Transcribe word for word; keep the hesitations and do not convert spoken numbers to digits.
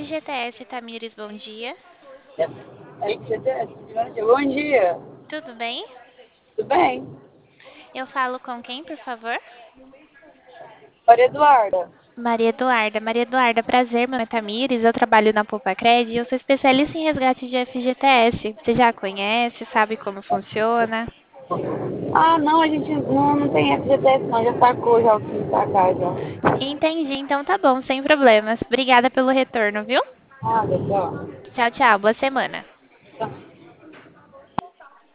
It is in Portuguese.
F G T S Tamires, bom dia. F G T S, bom dia. Tudo bem? Tudo bem? Eu falo com quem, por favor? Maria Eduarda. Maria Eduarda. Maria Eduarda, prazer, meu nome é Tamires, eu trabalho na Poupa-Cred e eu sou especialista em resgate de F G T S. Você já conhece, sabe como funciona? Ah, não, a gente não, não tem F G T S não, já sacou já o que pra cá já. Entendi, então tá bom, sem problemas. Obrigada pelo retorno, viu? Ah, legal. Tchau, tchau, boa semana.